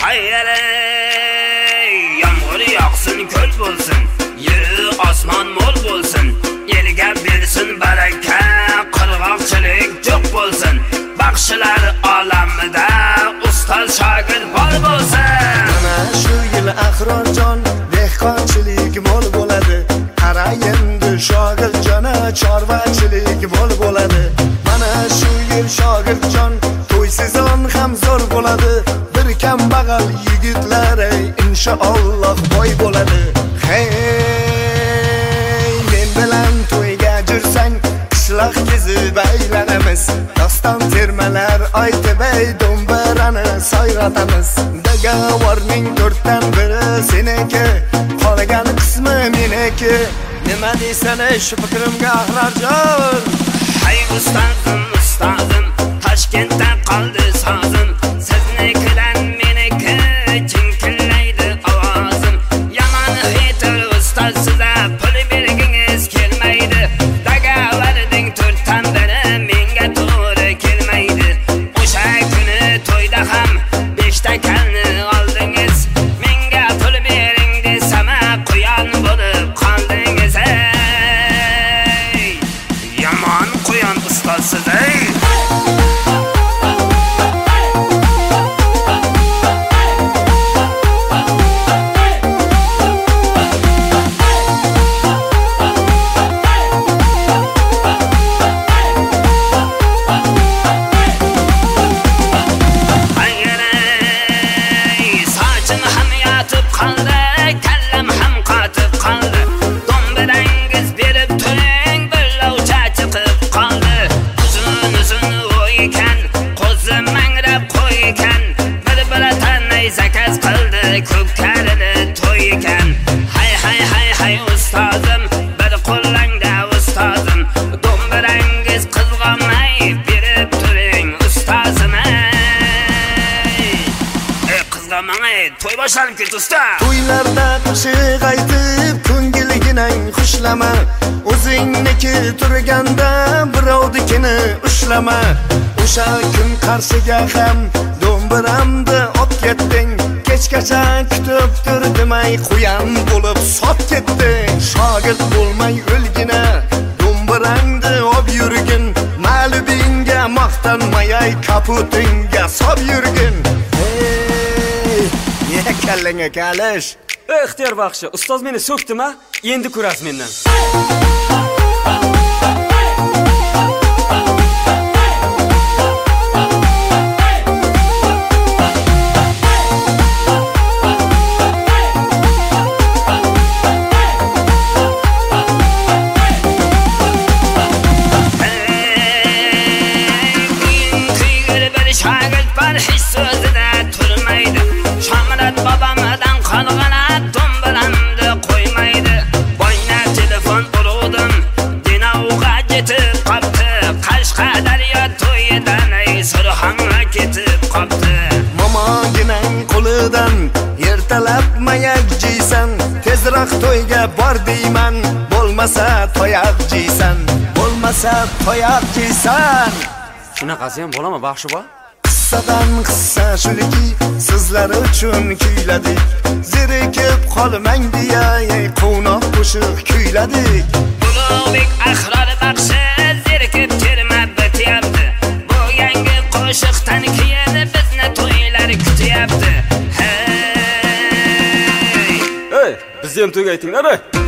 Hayre yağmur yağsın, köl bulsun, yeri osmon mo'l bo'lsin, elga bersin baraka, qirg'oqchilik jo'q bo'lsin, baxshilar olamida ustoz shogird bor bo'lsin. Mana shu yil Ahrorjon dehqonchilik mo'l bo'ladi, qara endi shogirdjona chorvachilik mo'l bo'ladi. Mana shu yil shogirdjon to'ysizon ham zo'r bo'ladi, bir kambag'al yigitlar inshaalloh boy bo'ladi. Hey, men bilan to'yga jursang qishloq kezib aylanamiz, doston termalar aytib do'mbarani soyratamiz. Dagavorning 4dan biri seniki, qolgan qismi meniki. Nima deysan shu fikrimga Ahrorjon? Hay ustozim, ustozim, Toshkentda qoldi sozim, siznikidan meniki jinkillaydi ovozim. Yomon xetir ustoz sizga pul bergingiz kelmaydi, dagavarning 4dan biri menga to'g'ri kelmaydi. O'sha kuni to'yda ham 5 ta kalni oldingiz, menga pul bering desam quyon bo'lib qoldingiz. Yomon quyon ustozsiz ey. Ko'pkarini to'y ekan. Hay ustozim, bir qo'llangda ustozim, do'mbirangiz qizg'onmay berib turing ustozim. Qizg'onmay to'y boshlanib ketdi usta. To'ylarda qo'shiq aytib ko'ngilginang xushlama, o'zingniki turganda birovnikini ushlama. O'sha kun qarshiga ham do'mbiramni olib ketding, kechgacha kutib turdimay quyon bo'lib sot ketding. Shogird bo'lmay o'lgina do'mbirangni olib yurgin, ma'lubingga maqtanmay kaputingga sob yurgin. Ye kallanga kalish. Ixtiyor baxshi, ustoz meni so'kdimi? Endi ko'rasiz mendan. Shogird bor hech so'zida turmaydi, Shomurat bobomdan qolgan do'mbiramni qo'ymaydi. Boyna telefon urdim, Dinovga yetib qopti, Qashqadaryo to'yidan Surxonga ketib qopti. Momoginang qo'lidan ertalab mayak jiysan, tezroq to'yga bor deyman, bo'lmasa toyaq jiysan, bo'lmasa toyaq jiysan. Shunaqasi ham bo'ladimi baxshi-bo? Qissadan qissa shuki sizlar uchun kuyladik, zerikib qolmang deya qo'noq qo'shiq kuyladik. Ulug'bek Ahror baxshi zerikib terma bityapti, bu yangi qo'shiqdan keyin bizni to'ylar kutyapti. Hey, bizni ham to'yga aytinglar.